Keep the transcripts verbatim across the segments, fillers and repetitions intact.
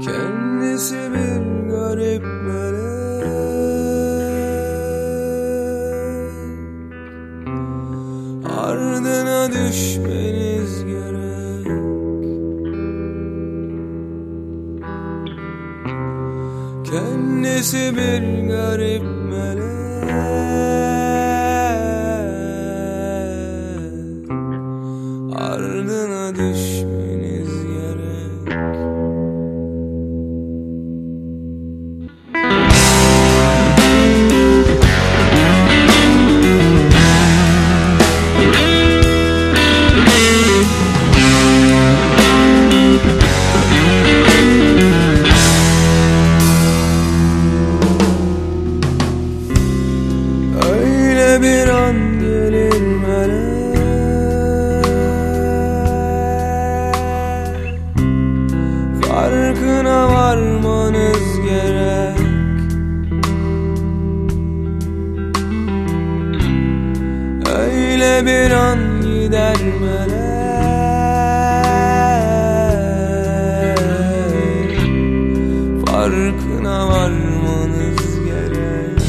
Kendisi bir garip melek, ardına düşmeniz gerek. Kendisi bir garip melek, ardına düşmeniz gerek. Öyle bir an gelir melek, farkına varmanız gerek. Öyle bir an gider melek, farkına varmanız gerek.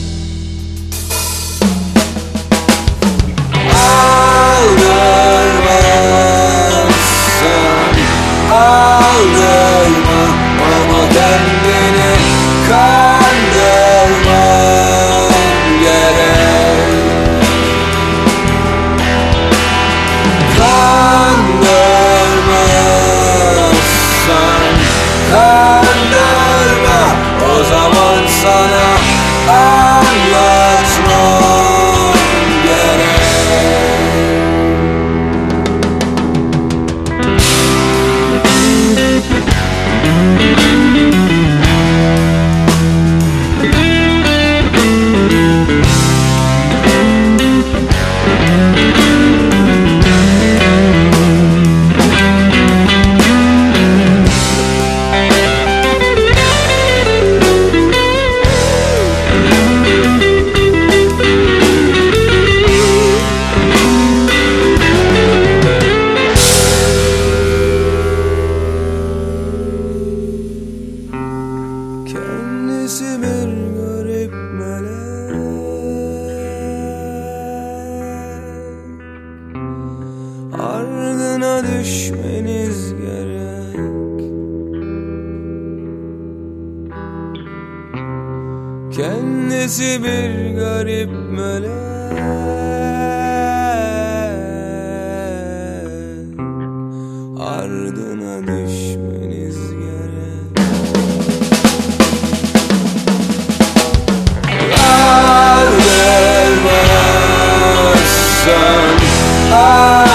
Aldırma, ama kendini kandırman gerek. Kandırmazsan kandırma, o zaman sana anlatmam gerek. Kendisi bir garip melek, ardına düşmeniz gerek. Kendisi bir garip melek, ardına düşmeniz gerek. Aldırmazsan